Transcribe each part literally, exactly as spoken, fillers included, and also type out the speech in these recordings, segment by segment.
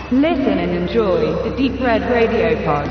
Listen and enjoy the Deep Red Radio Pod.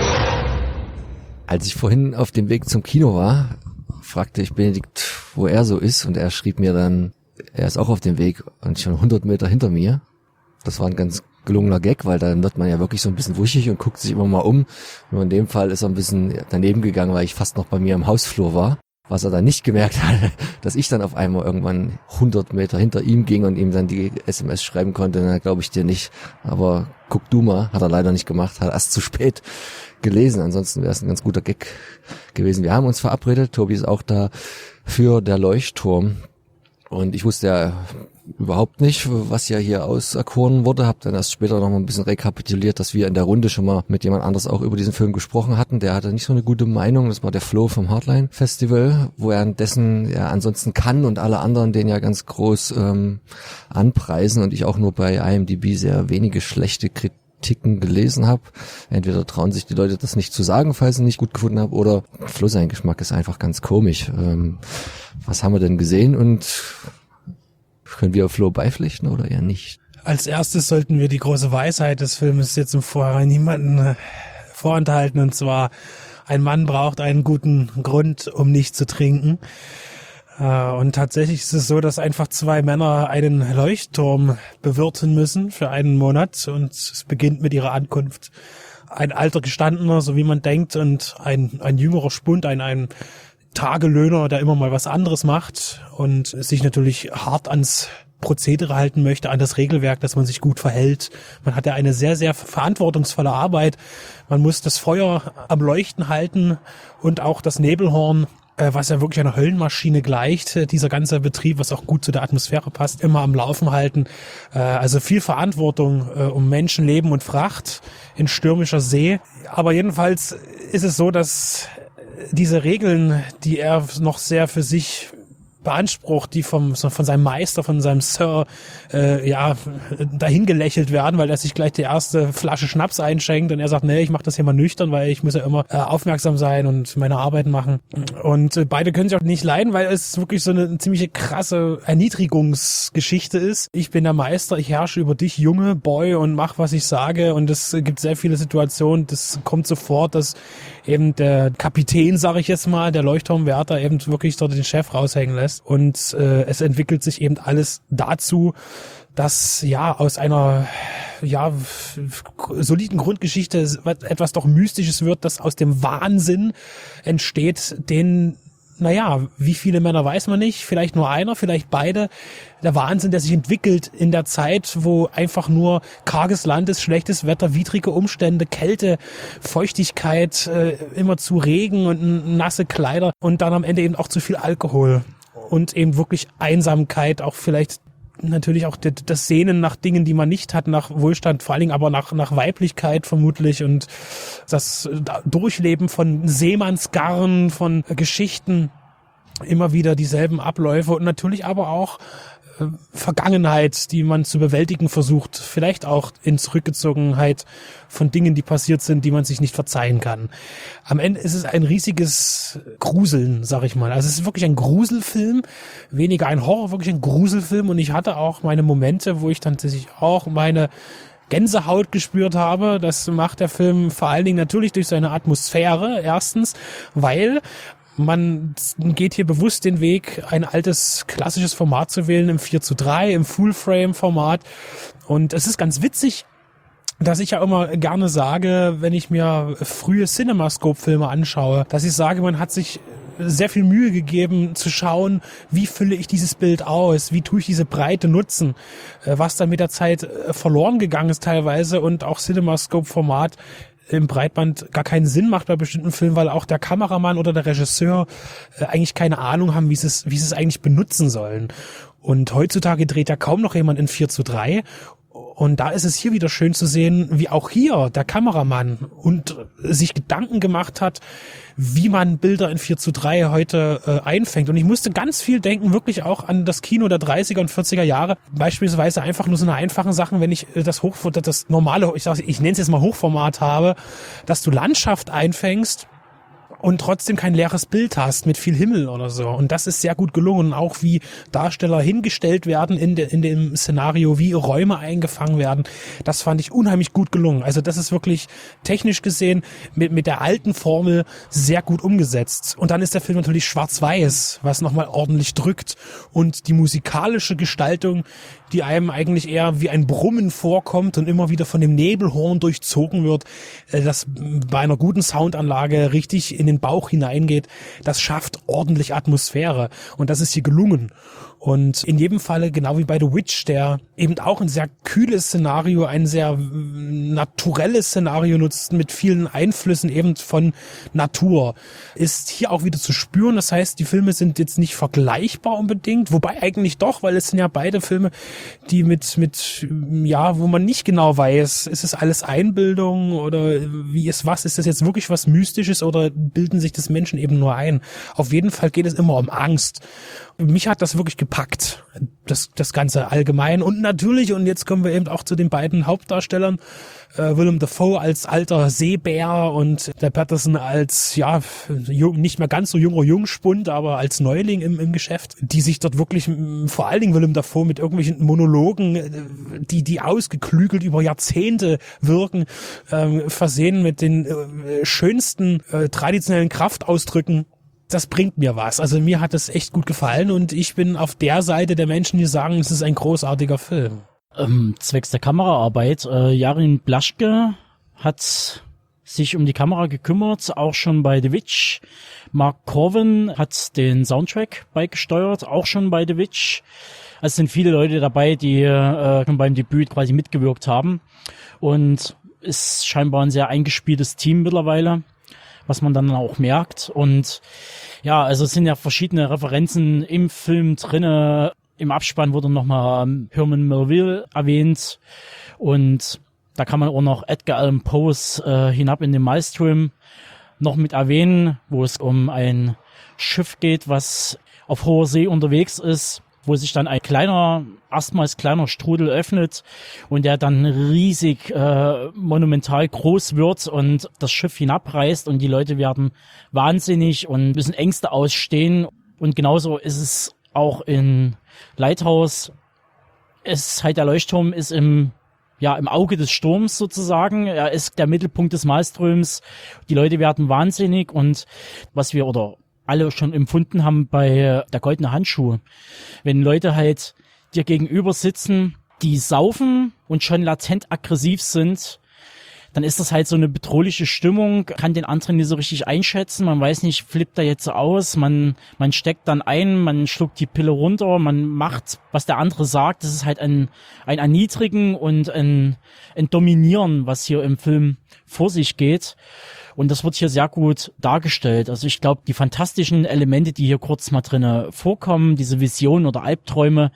Als ich vorhin auf dem Weg zum Kino war, fragte ich Benedikt, wo er so ist, und er schrieb mir dann, er ist auch auf dem Weg und schon hundert Meter hinter mir. Das war ein ganz gelungener Gag, weil dann wird man ja wirklich so ein bisschen wuschig und guckt sich immer mal um. Nur in dem Fall ist er ein bisschen daneben gegangen, weil ich fast noch bei mir im Hausflur war. Was er dann nicht gemerkt hat, dass ich dann auf einmal irgendwann hundert Meter hinter ihm ging und ihm dann die S M S schreiben konnte, na, glaube ich dir nicht. Aber guck du mal, hat er leider nicht gemacht, hat erst zu spät gelesen. Ansonsten wäre es ein ganz guter Gag gewesen. Wir haben uns verabredet, Tobi ist auch da, für der Leuchtturm. Und ich wusste ja überhaupt nicht, was ja hier auserkoren wurde. Hab dann erst später noch mal ein bisschen rekapituliert, dass wir in der Runde schon mal mit jemand anders auch über diesen Film gesprochen hatten. Der hatte nicht so eine gute Meinung. Das war der Flo vom Hardline Festival, wo er dessen ja ansonsten kann und alle anderen den ja ganz groß ähm, anpreisen und ich auch nur bei I M D B sehr wenige schlechte Kritiken gelesen habe. Entweder trauen sich die Leute das nicht zu sagen, falls sie nicht gut gefunden haben, oder Flo, sein Geschmack ist einfach ganz komisch. Ähm, was haben wir denn gesehen und können wir Flo beipflichten oder eher nicht? Als erstes sollten wir die große Weisheit des Filmes jetzt im Vorhinein niemanden vorenthalten, und zwar: Ein Mann braucht einen guten Grund, um nicht zu trinken. Und tatsächlich ist es so, dass einfach zwei Männer einen Leuchtturm bewirten müssen für einen Monat, und es beginnt mit ihrer Ankunft. Ein alter Gestandener, so wie man denkt, und ein, ein jüngerer Spund, ein, ein Tagelöhner, der immer mal was anderes macht und sich natürlich hart ans Prozedere halten möchte, an das Regelwerk, dass man sich gut verhält. Man hat ja eine sehr, sehr verantwortungsvolle Arbeit. Man muss das Feuer am Leuchten halten und auch das Nebelhorn, was ja wirklich einer Höllenmaschine gleicht, dieser ganze Betrieb, was auch gut zu der Atmosphäre passt, immer am Laufen halten. Also viel Verantwortung um Menschen, Leben und Fracht in stürmischer See. Aber jedenfalls ist es so, dass diese Regeln, die er noch sehr für sich beansprucht, die vom von seinem Meister, von seinem Sir, äh, ja, dahin gelächelt werden, weil er sich gleich die erste Flasche Schnaps einschenkt und er sagt, nee, ich mach das hier mal nüchtern, weil ich muss ja immer äh, aufmerksam sein und meine Arbeit machen. Und äh, beide können sich auch nicht leiden, weil es wirklich so eine, eine ziemliche krasse Erniedrigungsgeschichte ist. Ich bin der Meister, ich herrsche über dich, Junge, Boy, und mach, was ich sage. Und es gibt sehr viele Situationen, das kommt sofort, dass eben der Kapitän, sage ich jetzt mal, der Leuchtturmwärter eben wirklich dort den Chef raushängen lässt. Und äh, es entwickelt sich eben alles dazu, dass ja aus einer ja soliden Grundgeschichte etwas doch Mystisches wird, das aus dem Wahnsinn entsteht, den, naja, wie viele Männer weiß man nicht, vielleicht nur einer, vielleicht beide. Der Wahnsinn, der sich entwickelt in der Zeit, wo einfach nur karges Land ist, schlechtes Wetter, widrige Umstände, Kälte, Feuchtigkeit, äh, immer zu Regen und nasse Kleider und dann am Ende eben auch zu viel Alkohol. Und eben wirklich Einsamkeit, auch vielleicht natürlich auch das Sehnen nach Dingen, die man nicht hat, nach Wohlstand, vor allen Dingen aber nach, nach Weiblichkeit vermutlich, und das Durchleben von Seemannsgarn, von Geschichten, immer wieder dieselben Abläufe und natürlich aber auch äh, Vergangenheit, die man zu bewältigen versucht, vielleicht auch in Zurückgezogenheit von Dingen, die passiert sind, die man sich nicht verzeihen kann. Am Ende ist es ein riesiges Gruseln, sag ich mal. Also es ist wirklich ein Gruselfilm, weniger ein Horror, wirklich ein Gruselfilm, und ich hatte auch meine Momente, wo ich dann tatsächlich auch meine Gänsehaut gespürt habe. Das macht der Film vor allen Dingen natürlich durch seine Atmosphäre, erstens, weil man geht hier bewusst den Weg, ein altes, klassisches Format zu wählen, im vier zu drei, im Full-Frame-Format. Und es ist ganz witzig, dass ich ja immer gerne sage, wenn ich mir frühe CinemaScope-Filme anschaue, dass ich sage, man hat sich sehr viel Mühe gegeben zu schauen, wie fülle ich dieses Bild aus, wie tue ich diese Breite nutzen, was dann mit der Zeit verloren gegangen ist teilweise und auch CinemaScope-Format im Breitband gar keinen Sinn macht bei bestimmten Filmen, weil auch der Kameramann oder der Regisseur äh, eigentlich keine Ahnung haben, wie sie es, wie sie es eigentlich benutzen sollen. Und heutzutage dreht ja kaum noch jemand in vier zu drei. Und da ist es hier wieder schön zu sehen, wie auch hier der Kameramann und sich Gedanken gemacht hat, wie man Bilder in vier zu drei heute äh, einfängt. Und ich musste ganz viel denken, wirklich auch an das Kino der dreißiger und vierziger Jahre. Beispielsweise einfach nur so eine einfachen Sachen, wenn ich das Hoch, das normale, ich sag, ich nenne es jetzt mal Hochformat habe, dass du Landschaft einfängst und trotzdem kein leeres Bild hast mit viel Himmel oder so. Und das ist sehr gut gelungen. Auch wie Darsteller hingestellt werden in, de, in dem Szenario, wie Räume eingefangen werden. Das fand ich unheimlich gut gelungen. Also das ist wirklich technisch gesehen mit, mit der alten Formel sehr gut umgesetzt. Und dann ist der Film natürlich schwarz-weiß, was nochmal ordentlich drückt. Und die musikalische Gestaltung, die einem eigentlich eher wie ein Brummen vorkommt und immer wieder von dem Nebelhorn durchzogen wird, das bei einer guten Soundanlage richtig in den Bauch hineingeht, das schafft ordentlich Atmosphäre und das ist hier gelungen. Und in jedem Falle, genau wie bei The Witch, der eben auch ein sehr kühles Szenario, ein sehr naturelles Szenario nutzt, mit vielen Einflüssen eben von Natur, ist hier auch wieder zu spüren. Das heißt, die Filme sind jetzt nicht vergleichbar unbedingt, wobei eigentlich doch, weil es sind ja beide Filme, die mit, mit, ja, wo man nicht genau weiß, ist es alles Einbildung oder wie ist was, ist das jetzt wirklich was Mystisches oder bilden sich das Menschen eben nur ein? Auf jeden Fall geht es immer um Angst. Mich hat das wirklich gepackt, das, das Ganze allgemein. Und natürlich, und jetzt kommen wir eben auch zu den beiden Hauptdarstellern, äh, Willem Dafoe als alter Seebär und der Patterson als, ja, jung, nicht mehr ganz so junger Jungspund, aber als Neuling im, im Geschäft, die sich dort wirklich, vor allen Dingen Willem Dafoe mit irgendwelchen Monologen, die, die ausgeklügelt über Jahrzehnte wirken, äh, versehen mit den äh, schönsten äh, traditionellen Kraftausdrücken. Das bringt mir was. Also mir hat es echt gut gefallen und ich bin auf der Seite der Menschen, die sagen, es ist ein großartiger Film. Ähm, zwecks der Kameraarbeit, äh, Jarin Blaschke hat sich um die Kamera gekümmert, auch schon bei The Witch. Mark Corwin hat den Soundtrack beigesteuert, auch schon bei The Witch. Es sind viele Leute dabei, die äh, schon beim Debüt quasi mitgewirkt haben und ist scheinbar ein sehr eingespieltes Team mittlerweile, was man dann auch merkt. Und ja, also es sind ja verschiedene Referenzen im Film drinne. Im Abspann wurde nochmal Herman Melville erwähnt und da kann man auch noch Edgar Allan Poes äh, Hinab in den Maelstrom noch mit erwähnen, wo es um ein Schiff geht, was auf hoher See unterwegs ist, wo sich dann ein kleiner, erstmals kleiner Strudel öffnet und der dann riesig, äh, monumental groß wird und das Schiff hinabreißt und die Leute werden wahnsinnig und müssen Ängste ausstehen. Und genauso ist es auch in Lighthouse. Es ist halt, der Leuchtturm ist im, ja, im Auge des Sturms sozusagen. Er ist der Mittelpunkt des Maelstroms. Die Leute werden wahnsinnig und was wir, oder alle schon empfunden haben bei der goldene Handschuh. Wenn Leute halt dir gegenüber sitzen, die saufen und schon latent aggressiv sind, dann ist das halt so eine bedrohliche Stimmung, kann den anderen nicht so richtig einschätzen, man weiß nicht, flippt er jetzt aus, man man steckt dann ein, man schluckt die Pille runter, man macht, was der andere sagt, das ist halt ein ein Erniedrigen und ein, ein Dominieren, was hier im Film vor sich geht. Und das wird hier sehr gut dargestellt. Also ich glaube, die fantastischen Elemente, die hier kurz mal drinne vorkommen, diese Visionen oder Albträume,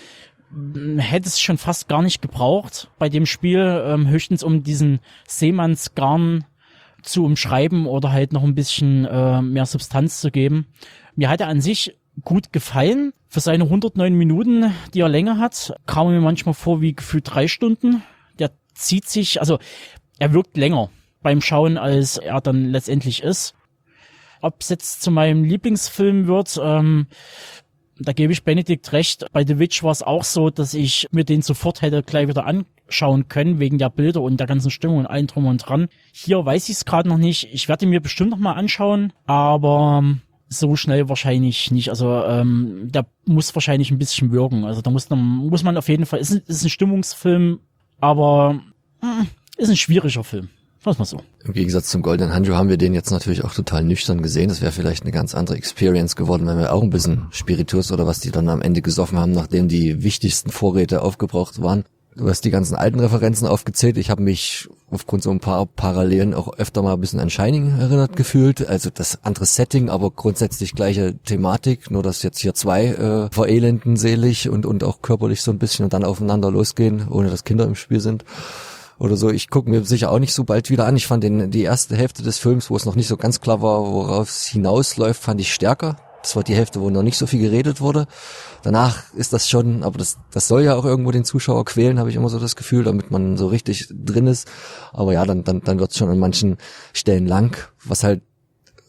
hätte es schon fast gar nicht gebraucht bei dem Spiel, ähm, höchstens um diesen Seemannsgarn zu umschreiben oder halt noch ein bisschen äh, mehr Substanz zu geben. Mir hat er an sich gut gefallen. Für seine hundertneun Minuten, die er Länge hat, kam mir manchmal vor wie gefühlt drei Stunden. Der zieht sich, also er wirkt länger beim Schauen, als er dann letztendlich ist. Ob es jetzt zu meinem Lieblingsfilm wird, ähm, da gebe ich Benedikt recht. Bei The Witch war es auch so, dass ich mir den sofort hätte gleich wieder anschauen können, wegen der Bilder und der ganzen Stimmung und allem drum und dran. Hier weiß ich es gerade noch nicht. Ich werde ihn mir bestimmt noch mal anschauen, aber so schnell wahrscheinlich nicht. Also ähm, der muss wahrscheinlich ein bisschen wirken. Also da muss, man, muss man auf jeden Fall, ist, ist ein Stimmungsfilm, aber mh, ist ein schwieriger Film. Was mal so. Im Gegensatz zum Goldenen Handschuh haben wir den jetzt natürlich auch total nüchtern gesehen. Das wäre vielleicht eine ganz andere Experience geworden, wenn wir auch ein bisschen Spiritus oder was die dann am Ende gesoffen haben, nachdem die wichtigsten Vorräte aufgebraucht waren. Du hast die ganzen alten Referenzen aufgezählt. Ich habe mich aufgrund so ein paar Parallelen auch öfter mal ein bisschen an Shining erinnert gefühlt. Also das andere Setting, aber grundsätzlich gleiche Thematik. Nur dass jetzt hier zwei äh, verelenden seelisch und, und auch körperlich so ein bisschen und dann aufeinander losgehen, ohne dass Kinder im Spiel sind. Oder so, ich gucke mir sicher auch nicht so bald wieder an. Ich fand den, die erste Hälfte des Films, wo es noch nicht so ganz klar war, worauf es hinausläuft, fand ich stärker. Das war die Hälfte, wo noch nicht so viel geredet wurde. Danach ist das schon, aber das, das soll ja auch irgendwo den Zuschauer quälen, habe ich immer so das Gefühl, damit man so richtig drin ist. Aber ja, dann, dann, dann wird es schon an manchen Stellen lang, was halt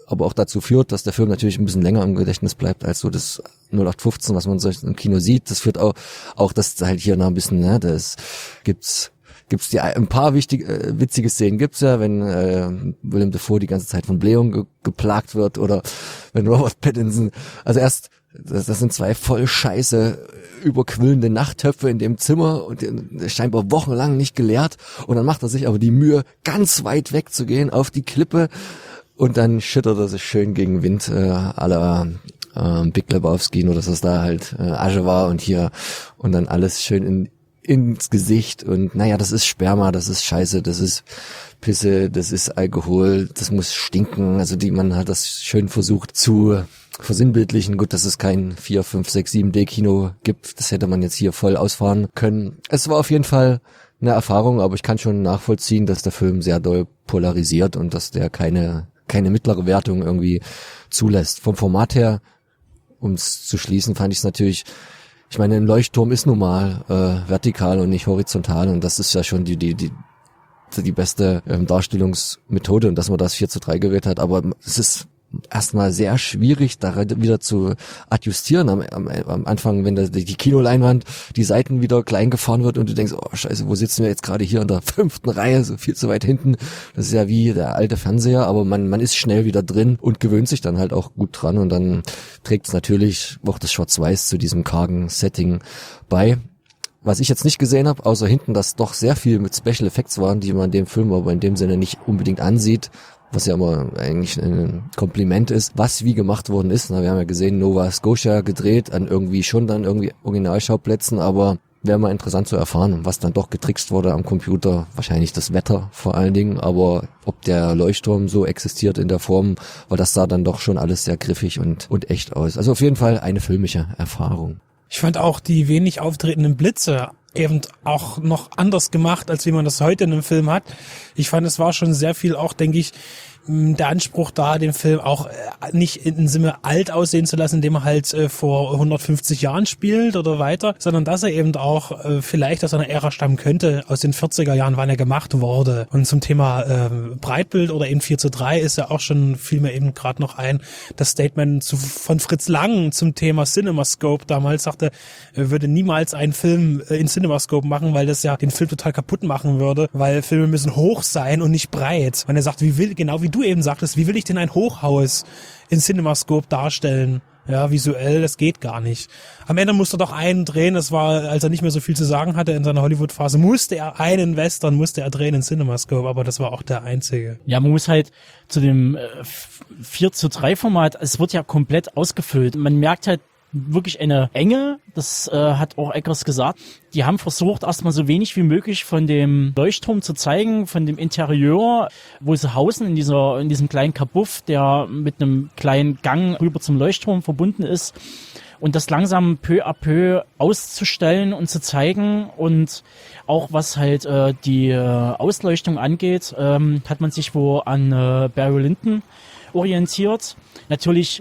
aber auch dazu führt, dass der Film natürlich ein bisschen länger im Gedächtnis bleibt als so das null acht fünfzehn, was man so im Kino sieht. Das führt auch, auch dass halt hier noch ein bisschen, ne, das gibt's, gibt's die, ein paar wichtige, äh, witzige Szenen gibt's ja, wenn äh, Willem Dafoe die ganze Zeit von Blähung ge- geplagt wird oder wenn Robert Pattinson, also erst, das, das sind zwei voll scheiße, überquillende Nachttöpfe in dem Zimmer und der scheinbar wochenlang nicht geleert und dann macht er sich aber die Mühe, ganz weit weg zu gehen auf die Klippe und dann schüttert er sich schön gegen Wind, äh, à la äh, Big Lebowski, nur dass es da halt äh, Asche war und hier und dann alles schön in ins Gesicht und naja, das ist Sperma, das ist Scheiße, das ist Pisse, das ist Alkohol, das muss stinken, also die, man hat das schön versucht zu versinnbildlichen. Gut, dass es kein vier, fünf, sechs, sieben D Kino gibt, das hätte man jetzt hier voll ausfahren können. Es war auf jeden Fall eine Erfahrung, aber ich kann schon nachvollziehen, dass der Film sehr doll polarisiert und dass der keine keine mittlere Wertung irgendwie zulässt. Vom Format her, um es zu schließen, fand ich es natürlich, ich meine, ein Leuchtturm ist nun mal äh, vertikal und nicht horizontal und das ist ja schon die die die die beste ähm, Darstellungsmethode und dass man das vier zu drei gewählt hat, aber es ist erstmal sehr schwierig, da wieder zu adjustieren am, am, am Anfang, wenn da die Kinoleinwand, die Seiten wieder klein gefahren wird und du denkst, oh scheiße, wo sitzen wir jetzt gerade hier in der fünften Reihe, so viel zu weit hinten. Das ist ja wie der alte Fernseher, aber man man ist schnell wieder drin und gewöhnt sich dann halt auch gut dran und dann trägt es natürlich auch das Schwarz-Weiß zu diesem kargen Setting bei. Was ich jetzt nicht gesehen habe, außer hinten, dass doch sehr viel mit Special Effects waren, die man in dem Film aber in dem Sinne nicht unbedingt ansieht, was ja immer eigentlich ein Kompliment ist, was wie gemacht worden ist. Na, wir haben ja gesehen, Nova Scotia gedreht, an irgendwie schon dann irgendwie Originalschauplätzen, aber wäre mal interessant zu erfahren, was dann doch getrickst wurde am Computer. Wahrscheinlich das Wetter vor allen Dingen, aber ob der Leuchtturm so existiert in der Form, weil das sah dann doch schon alles sehr griffig und, und echt aus. Also auf jeden Fall eine filmische Erfahrung. Ich fand auch die wenig auftretenden Blitze eben auch noch anders gemacht, als wie man das heute in einem Film hat. Ich fand, es war schon sehr viel auch, denke ich, der Anspruch da, den Film auch nicht in dem Sinne alt aussehen zu lassen, indem er halt äh, vor hundertfünfzig Jahren spielt oder weiter, sondern dass er eben auch äh, vielleicht aus einer Ära stammen könnte, aus den vierziger Jahren, wann er gemacht wurde. Und zum Thema äh, Breitbild oder eben vier zu drei ist ja auch schon, fiel mir eben gerade noch ein, das Statement zu, von Fritz Lang zum Thema CinemaScope damals sagte, er würde niemals einen Film äh, in CinemaScope machen, weil das ja den Film total kaputt machen würde, weil Filme müssen hoch sein und nicht breit. Und er sagt, wie will, genau wie du eben sagtest, wie will ich denn ein Hochhaus in CinemaScope darstellen? Ja, visuell, das geht gar nicht. Am Ende musste er doch einen drehen, das war, als er nicht mehr so viel zu sagen hatte in seiner Hollywood-Phase, musste er einen Western, musste er drehen in CinemaScope, aber das war auch der einzige. Ja, man muss halt zu dem äh, vier zu drei Format, es wird ja komplett ausgefüllt. Man merkt halt wirklich eine Enge, das äh, hat auch Eggers gesagt. Die haben versucht, erstmal so wenig wie möglich von dem Leuchtturm zu zeigen, von dem Interieur, wo sie hausen, in dieser in diesem kleinen Kabuff, der mit einem kleinen Gang rüber zum Leuchtturm verbunden ist. Und das langsam peu à peu auszustellen und zu zeigen. Und auch was halt äh, die äh, Ausleuchtung angeht, ähm, hat man sich wo an äh, Barry Lyndon orientiert. Natürlich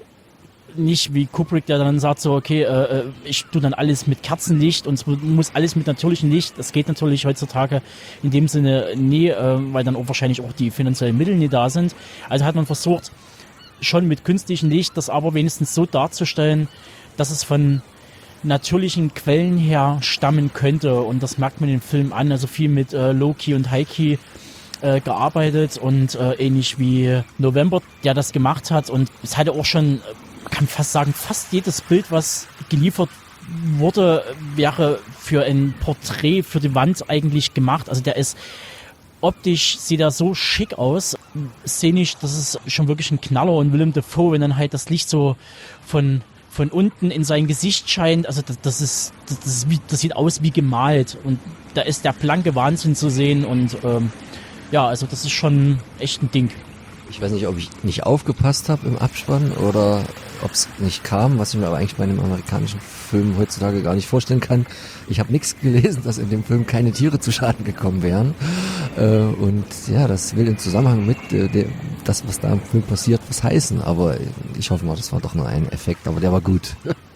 nicht wie Kubrick, der dann sagt so, okay, äh, ich tue dann alles mit Kerzenlicht und es muss alles mit natürlichem Licht. Das geht natürlich heutzutage in dem Sinne nie, äh, weil dann auch wahrscheinlich auch die finanziellen Mittel nie da sind. Also hat man versucht, schon mit künstlichem Licht das aber wenigstens so darzustellen, dass es von natürlichen Quellen her stammen könnte. Und das merkt man im Film an, also viel mit äh, Low-Key und High-Key äh, gearbeitet und äh, ähnlich wie November, der das gemacht hat. Und es hatte auch schon, man kann fast sagen, fast jedes Bild, was geliefert wurde, wäre für ein Porträt für die Wand eigentlich gemacht. Also der ist optisch, sieht er so schick aus. Szenisch, das ist schon wirklich ein Knaller. Und Willem Dafoe, wenn dann halt das Licht so von von unten in sein Gesicht scheint, also das, das ist, das, ist wie, das sieht aus wie gemalt. Und da ist der blanke Wahnsinn zu sehen. Und ähm, ja, also das ist schon echt ein Ding. Ich weiß nicht, ob ich nicht aufgepasst habe im Abspann oder ob es nicht kam, was ich mir aber eigentlich bei einem amerikanischen Film heutzutage gar nicht vorstellen kann. Ich habe nichts gelesen, dass in dem Film keine Tiere zu Schaden gekommen wären. Äh, und ja, das will im Zusammenhang mit äh, dem, das, was da im Film passiert, was heißen. Aber ich hoffe mal, das war doch nur ein Effekt, aber der war gut.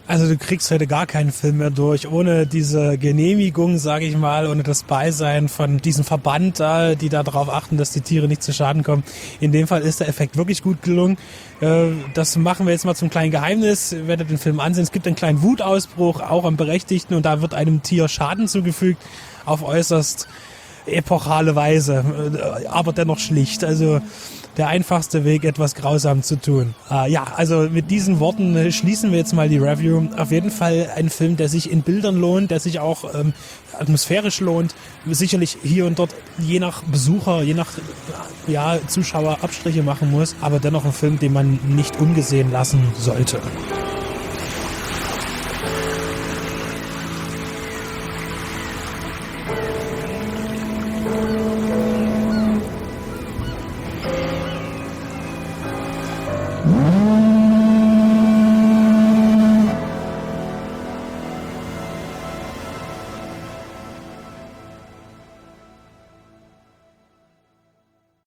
Also du kriegst heute gar keinen Film mehr durch, ohne diese Genehmigung, sage ich mal, ohne das Beisein von diesem Verband da, die da darauf achten, dass die Tiere nicht zu Schaden kommen. In dem Fall ist der Effekt wirklich gut gelungen. Das machen wir jetzt mal zum kleinen Geheimnis. Ihr werdet den Film ansehen. Es gibt einen kleinen Wutausbruch, auch am Berechtigten, und da wird einem Tier Schaden zugefügt, auf äußerst epochale Weise, aber dennoch schlicht. Also der einfachste Weg, etwas grausam zu tun. Äh, ja, also mit diesen Worten äh, schließen wir jetzt mal die Review. Auf jeden Fall ein Film, der sich in Bildern lohnt, der sich auch ähm, atmosphärisch lohnt. Sicherlich hier und dort je nach Besucher, je nach ja, Zuschauer Abstriche machen muss, aber dennoch ein Film, den man nicht ungesehen lassen sollte.